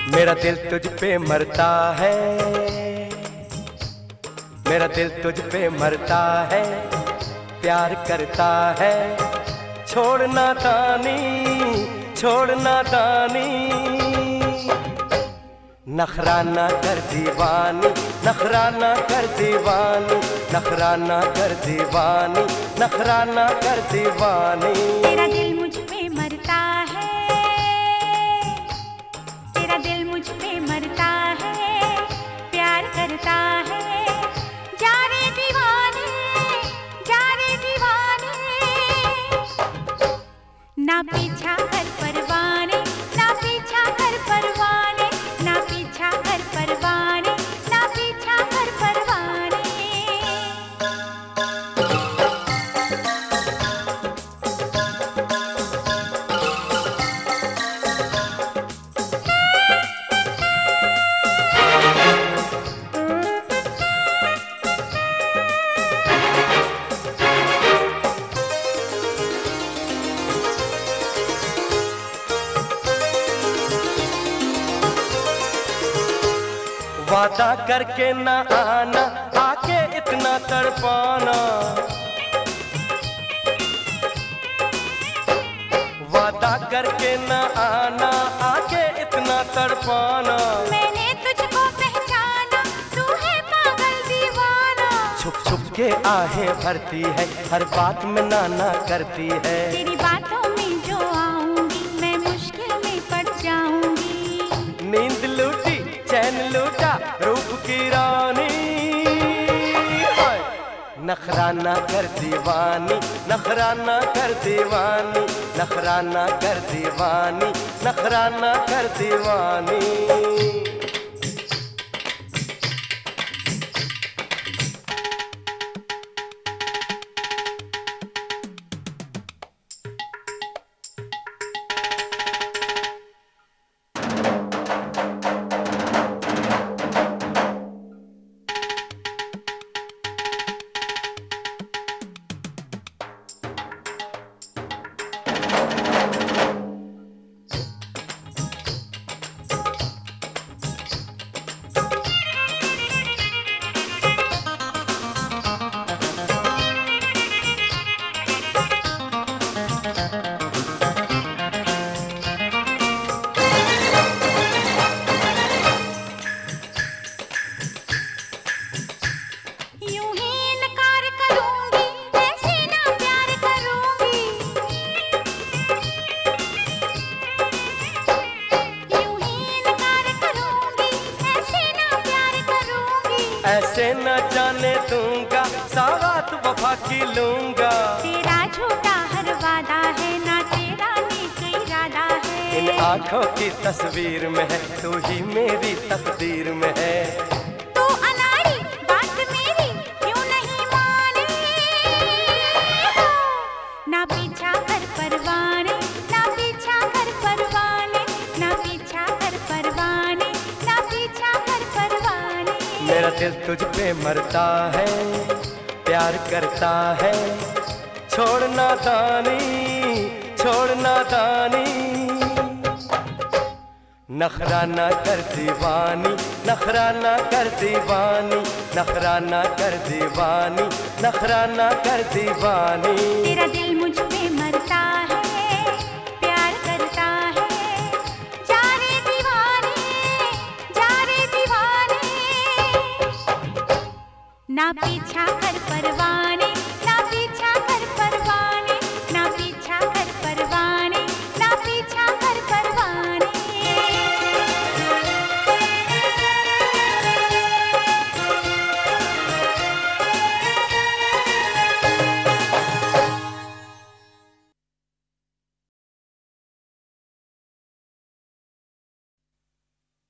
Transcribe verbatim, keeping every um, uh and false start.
मेरा दिल तुझ पे मरता है, मेरा दिल तुझ पे मरता है, प्यार करता है। छोड़ना दानी, छोड़ना दानी, नखराना कर दीवानी, नखराना कर दीवानी, नखराना कर दीवानी, नखराना कर दीवानी। तेरा दिल मुझ पे मरता है, तेरा दिल मुझ पे मरता है, प्यार करता है। जा रे दीवाने, जा रे दीवाने, ना पीछा कर परवाने, ना पीछा कर परवाने, ना पीछा कर परवाने, ना पीछा कर परवाने। वादा करके ना आना, आके इतना तड़पाना, वादा करके ना आना, आके इतना तड़पाना। मैंने तुझको पहचाना, तू है पागल दीवाना। छुप छुप के आहें भरती है, हर बात में नाना करती है। तेरी बातों में जो आऊंगी, मैं मुश्किल में पड़ जाऊंगी। नींद लूटी, चैन लूटा, रूप की रानी, नखराना कर दीवानी, नखराना कर दीवानी, नखराना कर दीवानी, नखराना कर दीवानी। ऐसे न जाने दूंगा, सौगात वफा की लूंगा। तेरा झूठा हर वादा है, ना तेरा नेक इरादा है। इन आँखों की तस्वीर में है, तू ही मेरी तकदीर में है। तू अनाड़ी, बात मेरी क्यों नहीं माने? ना पीछा कर परवाने, ना पीछा कर परवाने, ना पीछा कर परवाने, ना पीछा कर परवाने। मेरा दिल तुझ पे मरता है, प्यार करता है। छोड़ना दानी, छोड़ना दानी, नखराना कर दीवानी, नखराना कर दीवानी, नखराना कर दीवानी, नखराना कर दीवानी। तेरा दिल मुझ पे मरता है, प्यार करता है। जा रे दीवाने, जा रे दीवाने, ना पीछा